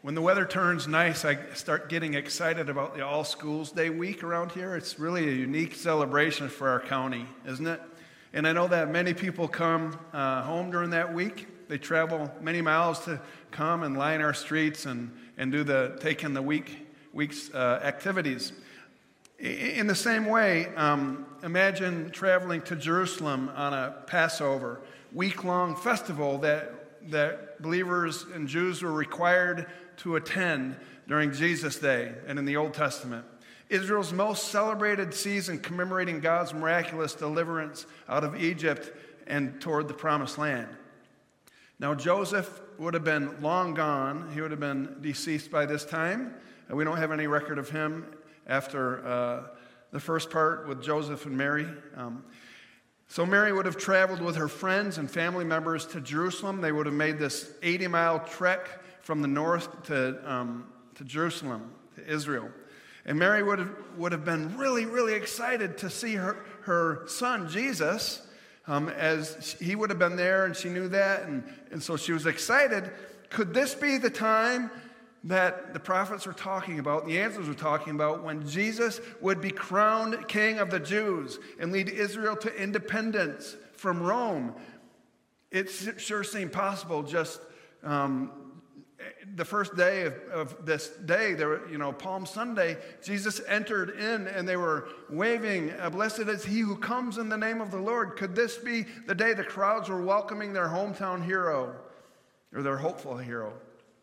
When the weather turns nice, I start getting excited about the All Schools Day week around here. It's really a unique celebration for our county, isn't it? And I know that many people come home during that week. They travel many miles to come and line our streets and take in the week's activities. In the same way, imagine traveling to Jerusalem on a Passover, week-long festival that believers and Jews were required to attend during Jesus' day and in the Old Testament. Israel's most celebrated season commemorating God's miraculous deliverance out of Egypt and toward the Promised Land. Now, Joseph would have been long gone. He would have been deceased by this time. And we don't have any record of him after the first part with Joseph and Mary. So Mary would have traveled with her friends and family members to Jerusalem. They would have made this 80-mile trek from the north to Jerusalem, to Israel. And Mary would have been really, really excited to see her son, Jesus, as he would have been there, and she knew that. And so she was excited. Could this be the time that the prophets were talking about, the answers were talking about, when Jesus would be crowned King of the Jews and lead Israel to independence from Rome? It sure seemed possible. Just the first day of this day, Palm Sunday, Jesus entered in and they were waving, "Blessed is he who comes in the name of the Lord." Could this be the day the crowds were welcoming their hometown hero, or their hopeful hero?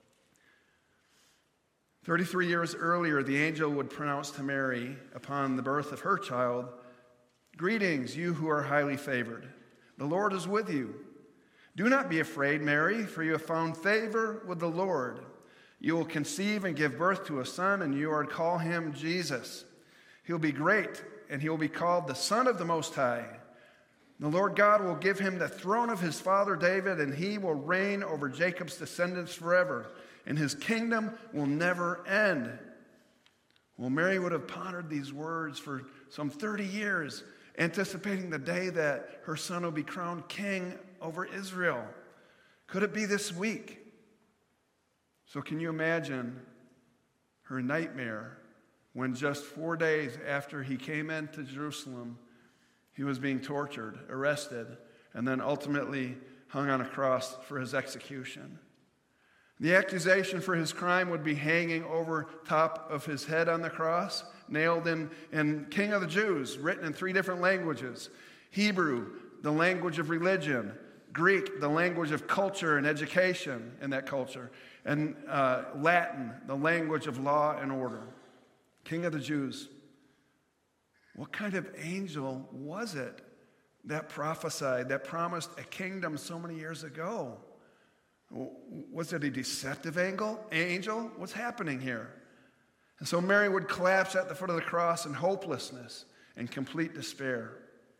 33 years earlier, the angel would pronounce to Mary upon the birth of her child, "Greetings, you who are highly favored. The Lord is with you. Do not be afraid, Mary, for you have found favor with the Lord. You will conceive and give birth to a son, and you are to call him Jesus. He will be great, and he will be called the Son of the Most High. The Lord God will give him the throne of his father David, and he will reign over Jacob's descendants forever, and his kingdom will never end." Well, Mary would have pondered these words for some 30 years, anticipating the day that her son will be crowned king over Israel. Could it be this week? So can you imagine her nightmare when just 4 days after he came into Jerusalem, he was being tortured, arrested, and then ultimately hung on a cross for his execution? The accusation for his crime would be hanging over top of his head on the cross, nailed in King of the Jews, written in 3 different languages: Hebrew, the language of religion; Greek, the language of culture and education in that culture; and Latin, the language of law and order. King of the Jews. What kind of angel was it that prophesied, that promised a kingdom so many years ago? Was it a deceptive angel? What's happening here? And so Mary would collapse at the foot of the cross in hopelessness and complete despair.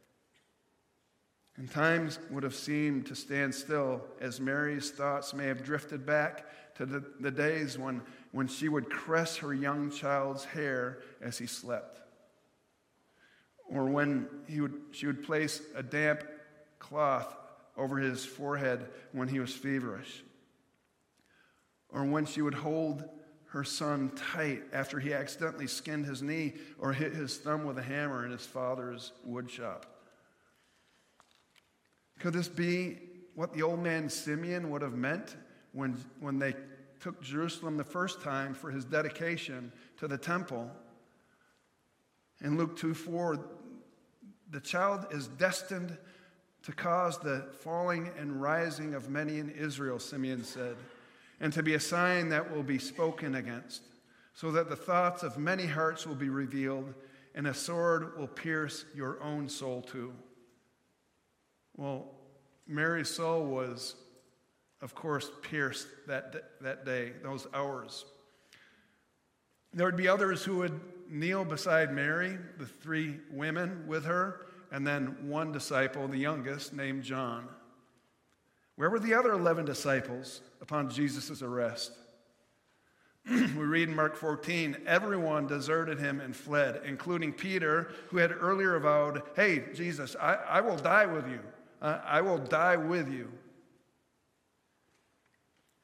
And times would have seemed to stand still as Mary's thoughts may have drifted back to the days when she would caress her young child's hair as he slept. Or when she would place a damp cloth over his forehead when he was feverish. Or when she would hold her son tight after he accidentally skinned his knee or hit his thumb with a hammer in his father's wood shop. Could this be what the old man Simeon would have meant when they took Jerusalem the first time for his dedication to the temple? In Luke 2:4, the child is destined to cause the falling and rising of many in Israel, Simeon said, and to be a sign that will be spoken against, so that the thoughts of many hearts will be revealed, and a sword will pierce your own soul too. Well, Mary's soul was, of course, pierced that day, those hours. There would be others who would kneel beside Mary, the 3 women with her, and then one disciple, the youngest, named John. Where were the other 11 disciples upon Jesus' arrest? We read in Mark 14, everyone deserted him and fled, including Peter, who had earlier vowed, "Hey, Jesus, I will die with you. I will die with you."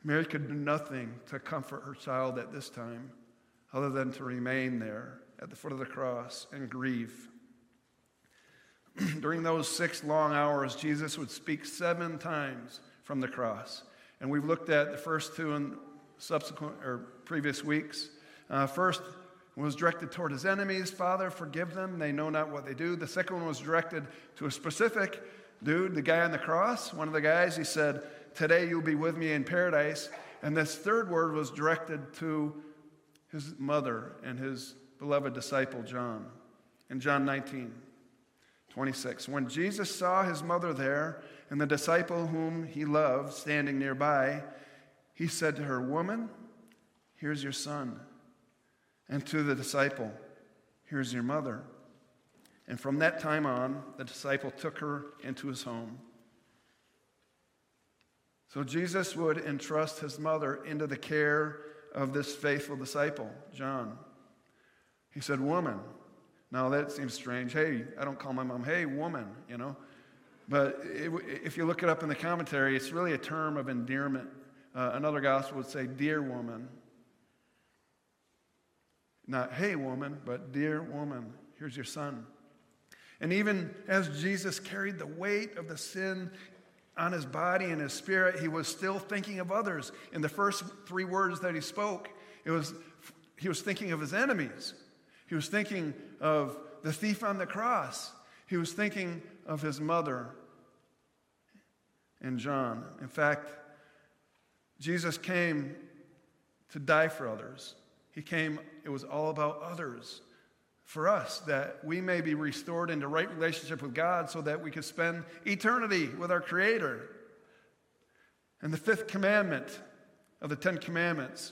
Mary could do nothing to comfort her child at this time other than to remain there at the foot of the cross and grieve. During those 6 long hours, Jesus would speak 7 times from the cross. And we've looked at the first 2 in subsequent or previous weeks. First was directed toward his enemies. Father, forgive them. They know not what they do. The second one was directed to a specific dude, the guy on the cross. One of the guys, he said, today you'll be with me in paradise. And this third word was directed to his mother and his beloved disciple, John. In John 19:26. When Jesus saw his mother there and the disciple whom he loved standing nearby, he said to her, Woman, here's your son. And to the disciple, here's your mother. And from that time on, the disciple took her into his home. So Jesus would entrust his mother into the care of this faithful disciple, John. He said, Woman. Now that seems strange. Hey, I don't call my mom, hey, woman, you know. But if you look it up in the commentary, it's really a term of endearment. Another gospel would say, dear woman. Not, hey, woman, but dear woman, here's your son. And even as Jesus carried the weight of the sin on his body and his spirit, he was still thinking of others. In the first 3 words that he spoke, he was thinking of his enemies. He was thinking of the thief on the cross. He was thinking of his mother and John. In fact, Jesus came to die for others. He came, it was all about others for us, that we may be restored into right relationship with God so that we could spend eternity with our Creator. And the 5th commandment of the 10 Commandments,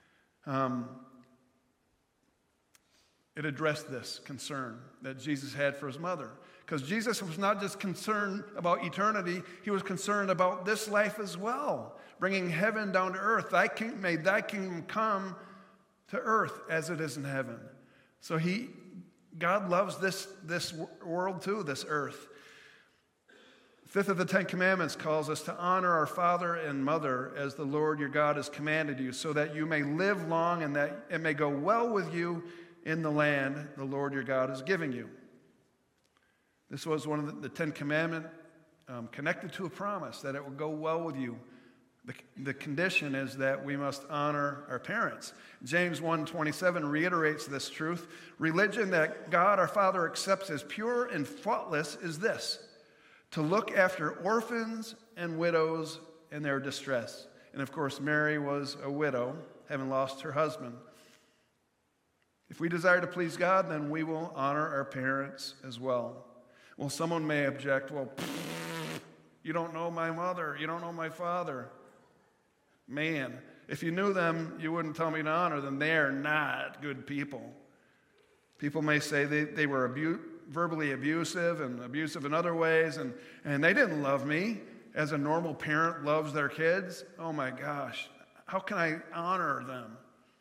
it addressed this concern that Jesus had for his mother. Because Jesus was not just concerned about eternity, he was concerned about this life as well, bringing heaven down to earth. May thy kingdom come to earth as it is in heaven. So God loves this world too, this earth. 5th of the 10 Commandments calls us to honor our father and mother as the Lord your God has commanded you, so that you may live long and that it may go well with you in the land the Lord your God is giving you. This was one of the 10 Commandments connected to a promise that it will go well with you. The condition is that we must honor our parents. James 1:27 reiterates this truth. Religion that God our Father accepts as pure and faultless is this: to look after orphans and widows in their distress. And of course, Mary was a widow, having lost her husband. If we desire to please God, then we will honor our parents as well. Well, someone may object, well, you don't know my mother, you don't know my father. Man, if you knew them, you wouldn't tell me to honor them. They are not good people. People may say they were verbally abusive and abusive in other ways, and they didn't love me as a normal parent loves their kids. Oh my gosh, how can I honor them?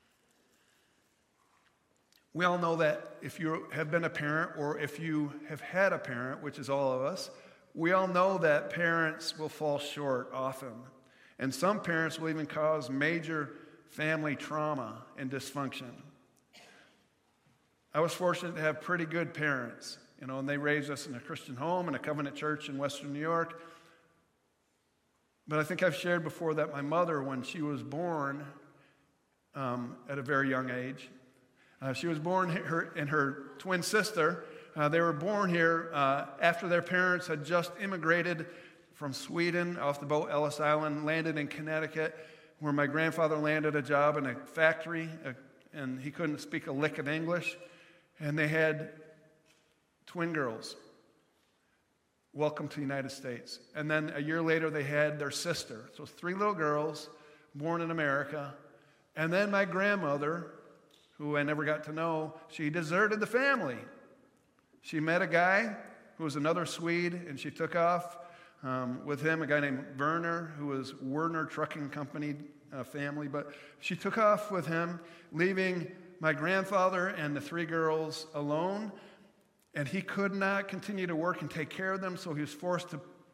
We all know that if you have been a parent or if you have had a parent, which is all of us, we all know that parents will fall short often. And some parents will even cause major family trauma and dysfunction. I was fortunate to have pretty good parents, and they raised us in a Christian home and a covenant church in Western New York. But I think I've shared before that my mother, when she was born at a very young age, she was born, and her twin sister, they were born here after their parents had just immigrated from Sweden off the boat Ellis Island, landed in Connecticut, where my grandfather landed a job in a factory, and he couldn't speak a lick of English. And they had twin girls. Welcome to the United States. And then a year later, they had their sister. So 3 little girls born in America. And then my grandmother, who I never got to know, she deserted the family. She met a guy who was another Swede, and she took off with him, a guy named Werner, who was Werner Trucking Company family. But she took off with him, leaving my grandfather and the 3 girls alone. And he could not continue to work and take care of them, so he was forced to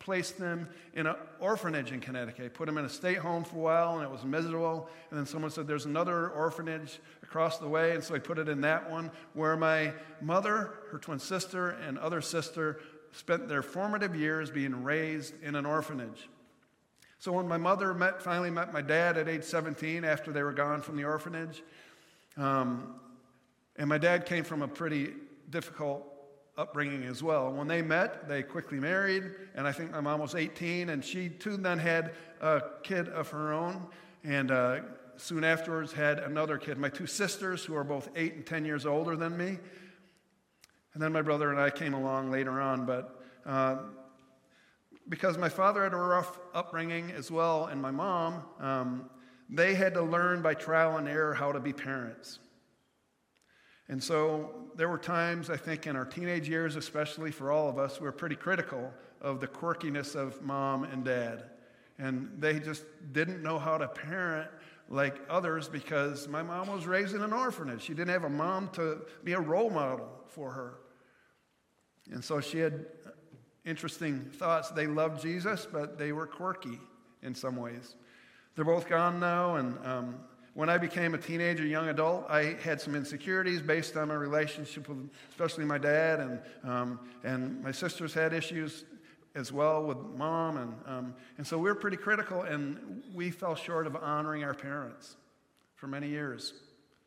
placed them in an orphanage in Connecticut. Put them in a state home for a while, and it was miserable. And then someone said, there's another orphanage across the way, and so I put it in that one, where my mother, her twin sister, and other sister spent their formative years being raised in an orphanage. So when my mother finally met my dad at age 17 after they were gone from the orphanage, and my dad came from a pretty difficult upbringing as well. When they met, they quickly married, and I think my mom was 18, and she too then had a kid of her own, and soon afterwards had another kid. My two sisters, who are both 8 and 10 years older than me, and then my brother and I came along later on, but because my father had a rough upbringing as well, and my mom, they had to learn by trial and error how to be parents. And so there were times, I think, in our teenage years, especially for all of us, we were pretty critical of the quirkiness of mom and dad. And they just didn't know how to parent like others because my mom was raised in an orphanage. She didn't have a mom to be a role model for her. And so she had interesting thoughts. They loved Jesus, but they were quirky in some ways. They're both gone now, and when I became a teenager, young adult, I had some insecurities based on my relationship with, especially my dad, and my sisters had issues as well with mom, and so we were pretty critical, and we fell short of honoring our parents for many years.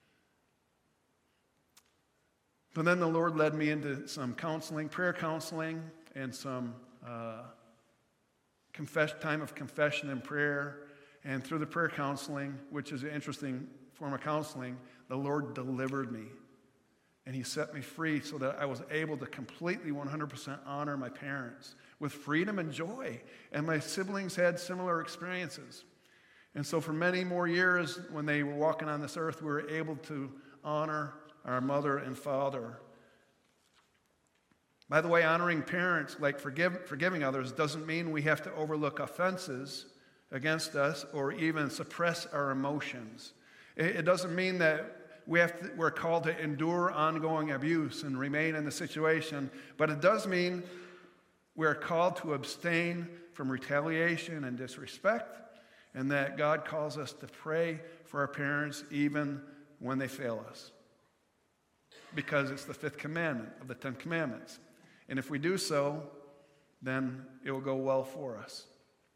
But then the Lord led me into some counseling, prayer counseling, and some time of confession and prayer. And through the prayer counseling, which is an interesting form of counseling, the Lord delivered me. And he set me free so that I was able to completely 100% honor my parents with freedom and joy. And my siblings had similar experiences. And so for many more years, when they were walking on this earth, we were able to honor our mother and father. By the way, honoring parents, like forgiving others, doesn't mean we have to overlook offenses against us or even suppress our emotions. It doesn't mean that we're called to endure ongoing abuse and remain in the situation, but it does mean we're called to abstain from retaliation and disrespect, and that God calls us to pray for our parents even when they fail us, because it's the 5th commandment of the 10 commandments. And if we do so, then it will go well for us.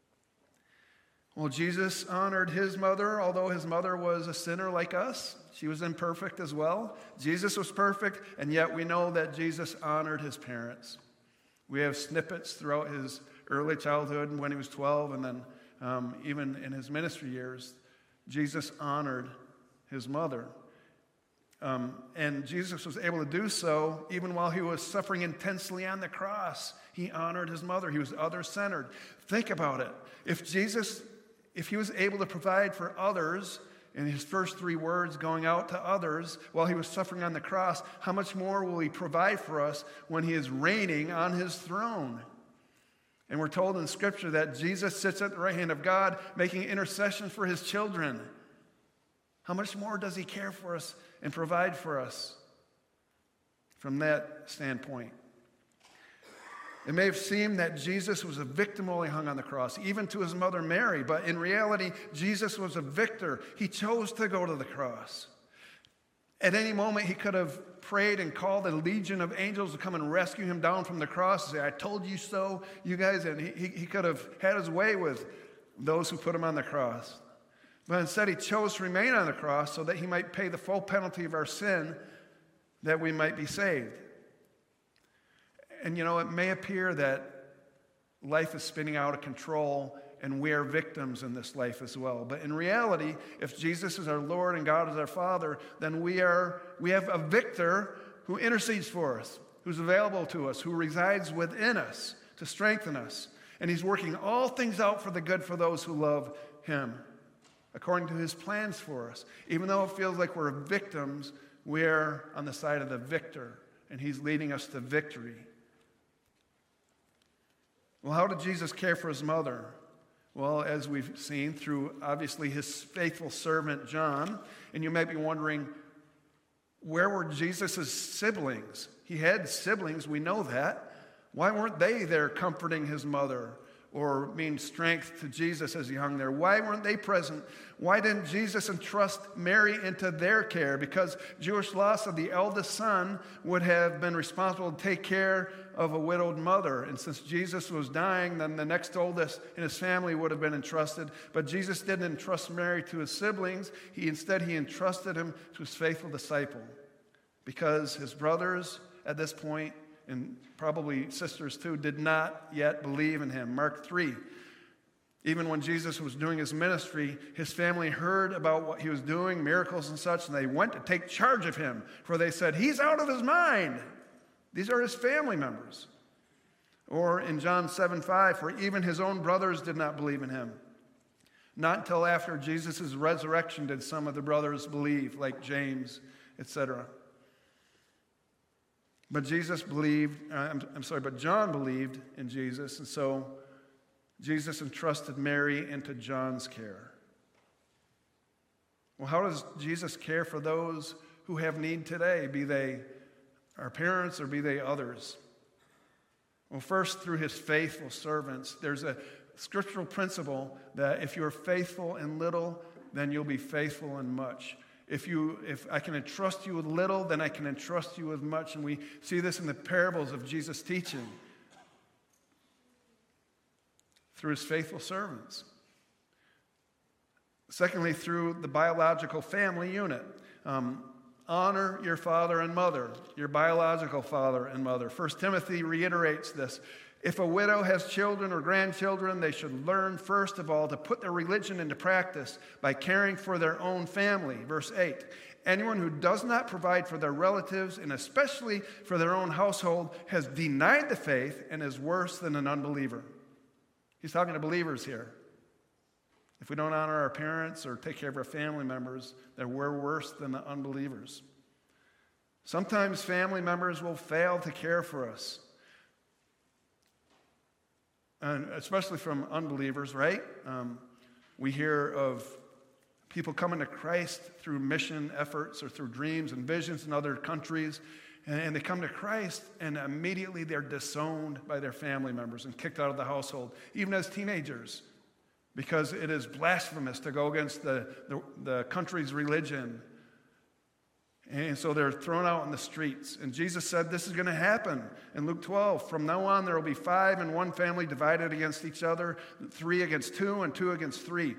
Well, Jesus honored his mother, although his mother was a sinner like us. She was imperfect as well. Jesus was perfect, and yet we know that Jesus honored his parents. We have snippets throughout his early childhood when he was 12, and then even in his ministry years, Jesus honored his mother. And Jesus was able to do so even while he was suffering intensely on the cross. He honored his mother. He was other-centered. Think about it. If he was able to provide for others in his first 3 words, going out to others while he was suffering on the cross, how much more will he provide for us when he is reigning on his throne? And we're told in Scripture that Jesus sits at the right hand of God making intercession for his children. How much more does he care for us and provide for us from that standpoint? It may have seemed that Jesus was a victim while he hung on the cross, even to his mother Mary, but in reality, Jesus was a victor. He chose to go to the cross. At any moment, he could have prayed and called a legion of angels to come and rescue him down from the cross and say, I told you so, you guys. And he could have had his way with those who put him on the cross. But instead, he chose to remain on the cross so that he might pay the full penalty of our sin, that we might be saved. And it may appear that life is spinning out of control and we are victims in this life as well. But in reality, if Jesus is our Lord and God is our Father, then we have a victor who intercedes for us, who's available to us, who resides within us to strengthen us. And he's working all things out for the good for those who love him, according to his plans for us. Even though it feels like we're victims, we're on the side of the victor, and he's leading us to victory. Well, how did Jesus care for his mother? Well, as we've seen through, obviously, his faithful servant John. And you might be wondering, where were Jesus' siblings? He had siblings, we know that. Why weren't they there comforting his mother? or mean strength to Jesus as he hung there. Why weren't they present? Why didn't Jesus entrust Mary into their care? Because Jewish law said the eldest son would have been responsible to take care of a widowed mother. And since Jesus was dying, then the next oldest in his family would have been entrusted. But Jesus didn't entrust Mary to his siblings. Instead, he entrusted him to his faithful disciple. Because his brothers at this point, and probably sisters too, did not yet believe in him. Mark 3. Even when Jesus was doing his ministry, his family heard about what he was doing, miracles and such, and they went to take charge of him. For they said, he's out of his mind. These are his family members. Or in John 7:5, for even his own brothers did not believe in him. Not until after Jesus' resurrection did some of the brothers believe, like James, etc. But John believed in Jesus, and so Jesus entrusted Mary into John's care. Well, how does Jesus care for those who have need today, be they our parents or be they others? Well, first, through his faithful servants. There's a scriptural principle that if you're faithful in little, then you'll be faithful in much. If I can entrust you with little, then I can entrust you with much. And we see this in the parables of Jesus' teaching through his faithful servants. Secondly, through the biological family unit. Honor your father and mother, your biological father and mother. 1 Timothy reiterates this. If a widow has children or grandchildren, they should learn, first of all, to put their religion into practice by caring for their own family. Verse 8, anyone who does not provide for their relatives, and especially for their own household, has denied the faith and is worse than an unbeliever. He's talking to believers here. If we don't honor our parents or take care of our family members, then we're worse than the unbelievers. Sometimes family members will fail to care for us. And especially from unbelievers, right? We hear of people coming to Christ through mission efforts or through dreams and visions in other countries, and they come to Christ, and immediately they're disowned by their family members and kicked out of the household, even as teenagers, because it is blasphemous to go against the country's religion. And so they're thrown out in the streets. And Jesus said this is going to happen. In Luke 12, from now on there will be 5 in one family divided against each other, 3 against 2, and 2 against 3.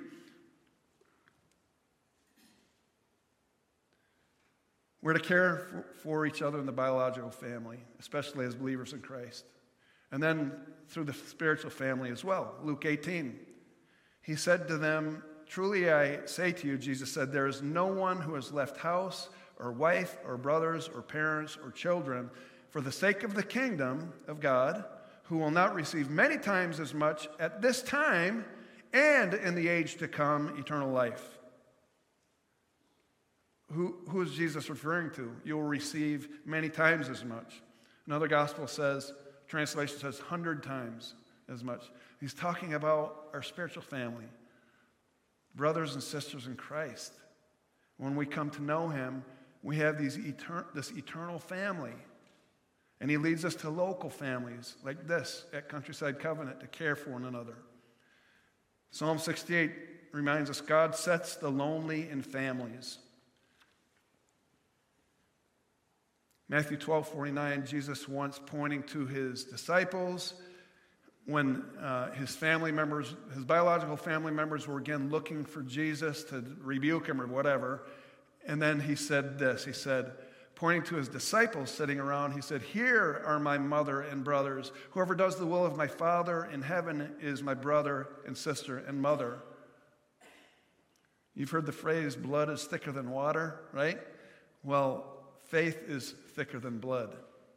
We're to care for each other in the biological family, especially as believers in Christ. And then through the spiritual family as well. Luke 18, he said to them, truly I say to you, Jesus said, there is no one who has left house or wife, or brothers, or parents, or children, for the sake of the kingdom of God, who will not receive many times as much at this time and in the age to come, eternal life. Who is Jesus referring to? You will receive many times as much. Another gospel says, translation says 100 times as much. He's talking about our spiritual family, brothers and sisters in Christ. When we come to know him, we have this eternal family. And he leads us to local families like this at Countryside Covenant to care for one another. Psalm 68 reminds us God sets the lonely in families. Matthew 12:49, Jesus once pointing to his disciples when his biological family members were again looking for Jesus to rebuke him or whatever. And then he said this, he said, pointing to his disciples sitting around, he said, here are my mother and brothers. Whoever does the will of my Father in heaven is my brother and sister and mother. You've heard the phrase, blood is thicker than water, right? Well, faith is thicker than blood.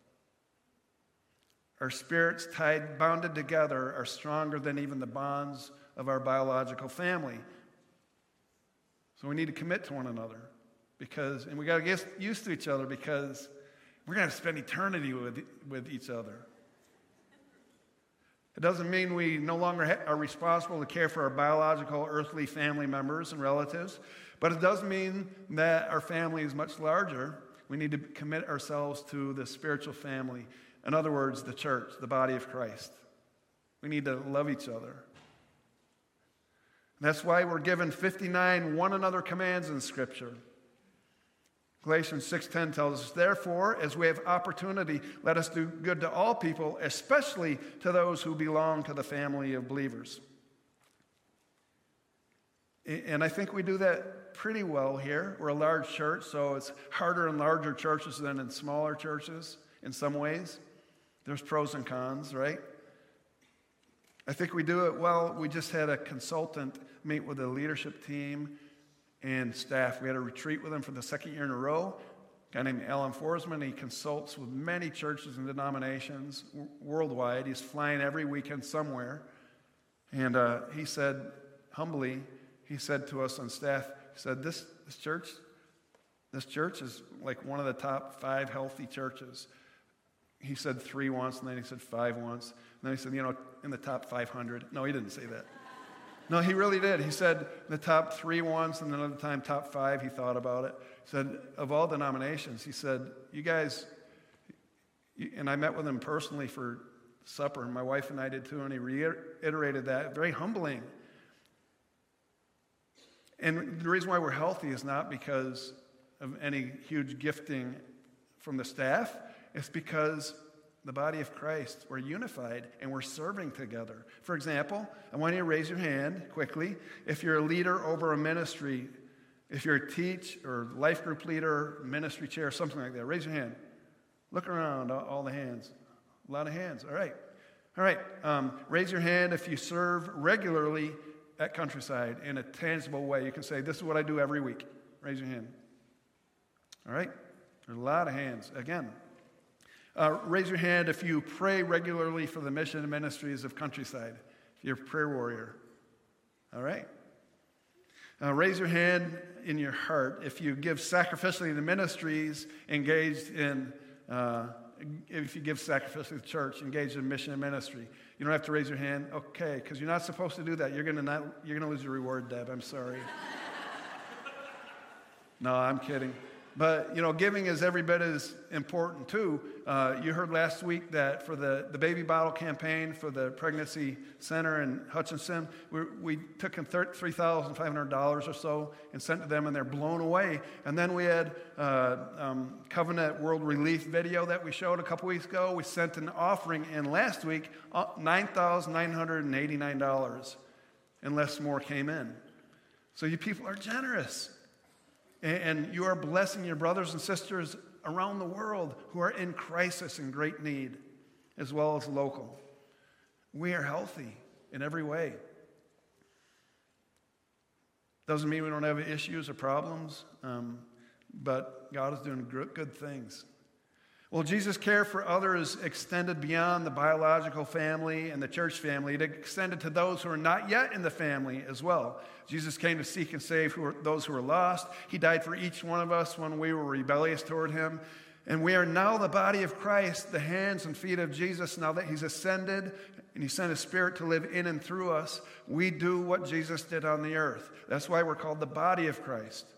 Our spirits bonded together are stronger than even the bonds of our biological family. So we need to commit to one another. And we got to get used to each other because we're going to spend eternity with each other. It doesn't mean we no longer are responsible to care for our biological earthly family members and relatives, but it does mean that our family is much larger. We need to commit ourselves to the spiritual family. In other words, the church, the body of Christ. We need to love each other. That's why we're given 59 one another commands in Scripture. Galatians 6:10 tells us, therefore, as we have opportunity, let us do good to all people, especially to those who belong to the family of believers. And I think we do that pretty well here. We're a large church, so it's harder in larger churches than in smaller churches in some ways. There's pros and cons, right? I think we do it well. We just had a consultant meet with the leadership team and staff. We had a retreat with him for the second year in a row. A guy named Alan Forsman. He consults with many churches and denominations worldwide. He's flying every weekend somewhere. And he said, humbly, he said to us on staff, he said, this church is like one of the top 5 healthy churches. He said 3 once, and then he said 5 once. And then he said, in the top 500. No, he didn't say that. No, he really did. He said the top 3 once, and another time top 5. He thought about it. He said, of all denominations, he said, you guys, and I met with him personally for supper, and my wife and I did too, and he reiterated that. Very humbling. And the reason why we're healthy is not because of any huge gifting from the staff. It's because the body of Christ, we're unified and we're serving together. For example, I want you to raise your hand quickly. If you're a leader over a ministry, if you're a teach or life group leader, ministry chair, something like that, raise your hand. Look around, all the hands. A lot of hands. All right. Raise your hand if you serve regularly at Countryside in a tangible way. You can say, this is what I do every week. Raise your hand. All right? There's a lot of hands. Again, raise your hand if you pray regularly for the mission and ministries of Countryside. If you're a prayer warrior. All right? Raise your hand in your heart if you give sacrificially to ministries engaged in, if you give sacrificially to the church engaged in mission and ministry. You don't have to raise your hand. Okay, because you're not supposed to do that. You're gonna lose your reward, Deb. I'm sorry. No, I'm kidding. But, giving is every bit as important, too. You heard last week that for the baby bottle campaign for the pregnancy center in Hutchinson, we took in $3,500 or so and sent to them, and they're blown away. And then we had Covenant World Relief video that we showed a couple weeks ago. We sent an offering in last week, $9,989, and less more came in. So you people are generous. And you are blessing your brothers and sisters around the world who are in crisis and great need, as well as local. We are healthy in every way. Doesn't mean we don't have issues or problems, but God is doing good things. Well, Jesus' care for others extended beyond the biological family and the church family. It extended to those who are not yet in the family as well. Jesus came to seek and save those who are lost. He died for each one of us when we were rebellious toward him. And we are now the body of Christ, the hands and feet of Jesus. Now that he's ascended and he sent his Spirit to live in and through us, we do what Jesus did on the earth. That's why we're called the body of Christ.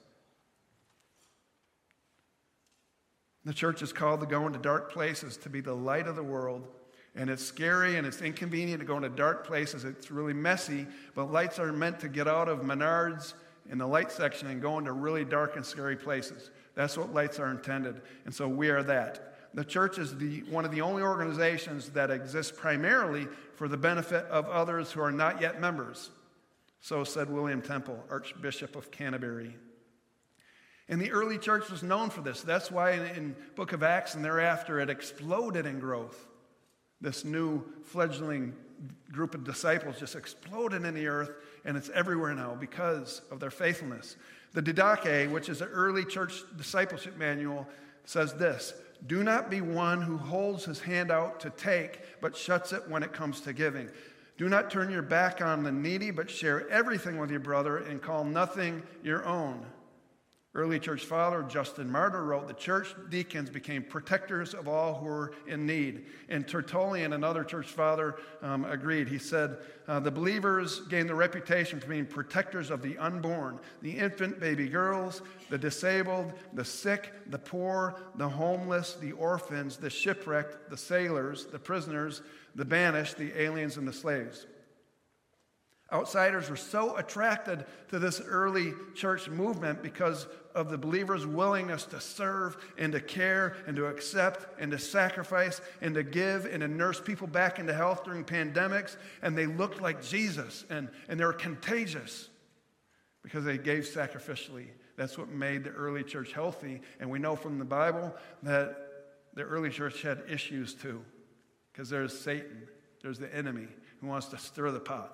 The church is called to go into dark places, to be the light of the world. And it's scary and it's inconvenient to go into dark places. It's really messy, but lights are meant to get out of Menards in the light section and go into really dark and scary places. That's what lights are intended. And so we are that. The church is one of the only organizations that exists primarily for the benefit of others who are not yet members. So said William Temple, Archbishop of Canterbury. And the early church was known for this. That's why in Book of Acts and thereafter it exploded in growth. This new fledgling group of disciples just exploded in the earth, and it's everywhere now because of their faithfulness. The Didache, which is an early church discipleship manual, says this: do not be one who holds his hand out to take, but shuts it when it comes to giving. Do not turn your back on the needy, but share everything with your brother and call nothing your own. Early church father Justin Martyr wrote, "The church deacons became protectors of all who were in need." And Tertullian, another church father, agreed. He said, "The believers gained the reputation for being protectors of the unborn, the infant baby girls, the disabled, the sick, the poor, the homeless, the orphans, the shipwrecked, the sailors, the prisoners, the banished, the aliens, and the slaves." Outsiders were so attracted to this early church movement because of the believers' willingness to serve and to care and to accept and to sacrifice and to give and to nurse people back into health during pandemics. And they looked like Jesus, and they were contagious because they gave sacrificially. That's what made the early church healthy. And we know from the Bible that the early church had issues too, because there's Satan, there's the enemy who wants to stir the pot.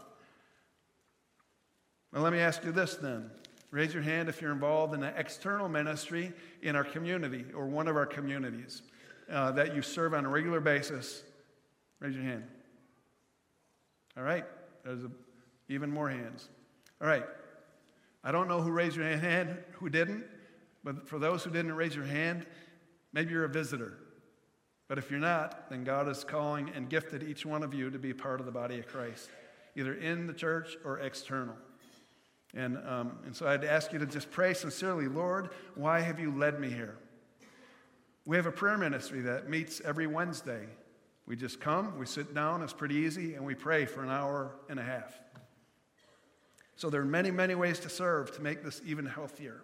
Well, let me ask you this then. Raise your hand if you're involved in an external ministry in our community or one of our communities that you serve on a regular basis. Raise your hand. All right. There's even more hands. All right. I don't know who raised your hand, who didn't, but for those who didn't raise your hand, maybe you're a visitor. But if you're not, then God is calling and gifted each one of you to be part of the body of Christ, either in the church or external. And so I'd ask you to just pray sincerely, "Lord, why have you led me here?" We have a prayer ministry that meets every Wednesday. We just come, we sit down, it's pretty easy, and we pray for an hour and a half. So there are many, many ways to serve to make this even healthier.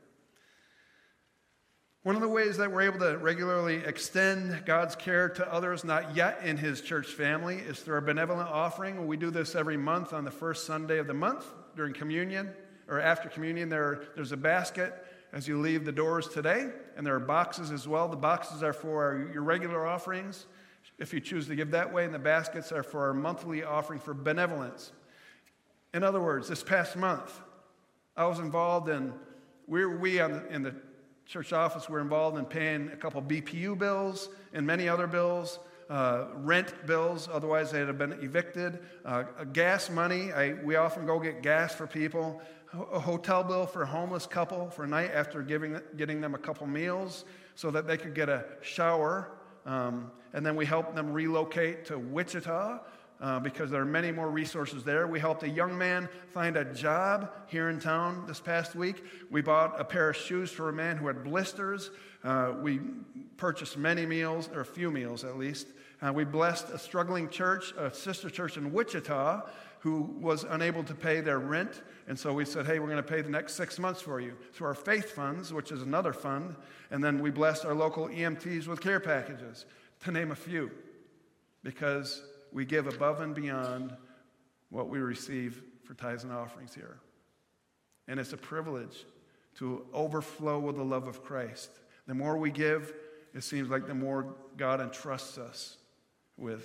One of the ways that we're able to regularly extend God's care to others not yet in his church family is through our benevolent offering. We do this every month on the first Sunday of the month during communion. Or after communion, there's a basket as you leave the doors today, and there are boxes as well. The boxes are for your regular offerings, if you choose to give that way, and the baskets are for our monthly offering for benevolence. In other words, this past month, I was involved in, in the church office were involved in paying a couple BPU bills and many other bills, rent bills, otherwise they'd have been evicted, gas money. We often go get gas for people, a hotel bill for a homeless couple for a night after getting them a couple meals so that they could get a shower. And then we helped them relocate to Wichita because there are many more resources there. We helped a young man find a job here in town this past week. We bought a pair of shoes for a man who had blisters. We purchased many meals, or a few meals at least. We blessed a struggling church, a sister church in Wichita, who was unable to pay their rent. And so we said, "Hey, we're going to pay the next 6 months for you," through our faith funds, which is another fund. And then we blessed our local EMTs with care packages, to name a few, because we give above and beyond what we receive for tithes and offerings here. And it's a privilege to overflow with the love of Christ. The more we give, it seems like the more God entrusts us with.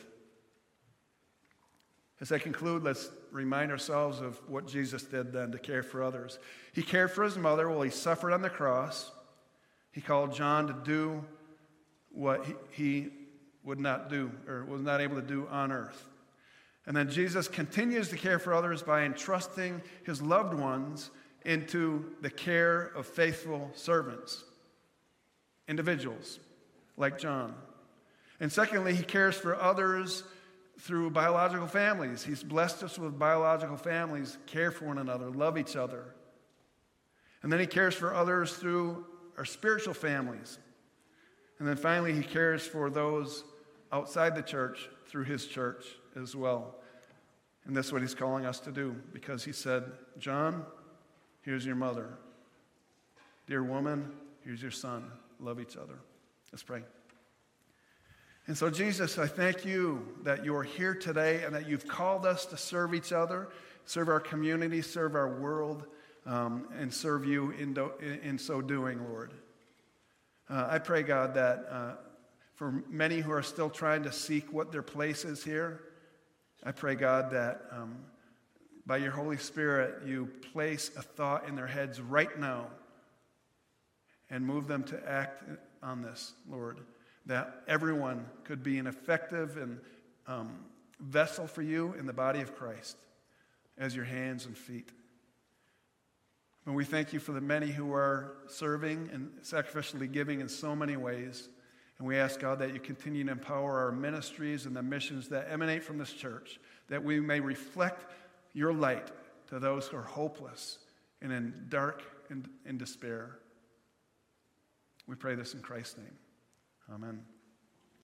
As I conclude, let's remind ourselves of what Jesus did then to care for others. He cared for his mother while he suffered on the cross. He called John to do what he would not do, or was not able to do on earth. And then Jesus continues to care for others by entrusting his loved ones into the care of faithful servants, individuals like John. And secondly, he cares for others through biological families. He's blessed us with biological families, care for one another, love each other. And then he cares for others through our spiritual families. And then finally, he cares for those outside the church through his church as well. And that's what he's calling us to do, because he said, "John, here's your mother. Dear woman, here's your son. Love each other." Let's pray. And so, Jesus, I thank you that you are here today and that you've called us to serve each other, serve our community, serve our world, and serve you in so doing, Lord. I pray, God, that for many who are still trying to seek what their place is here, I pray, God, that by your Holy Spirit, you place a thought in their heads right now and move them to act on this, Lord, that everyone could be an effective and vessel for you in the body of Christ as your hands and feet. And we thank you for the many who are serving and sacrificially giving in so many ways. And we ask, God, that you continue to empower our ministries and the missions that emanate from this church, that we may reflect your light to those who are hopeless and in dark and in despair. We pray this in Christ's name. Amen.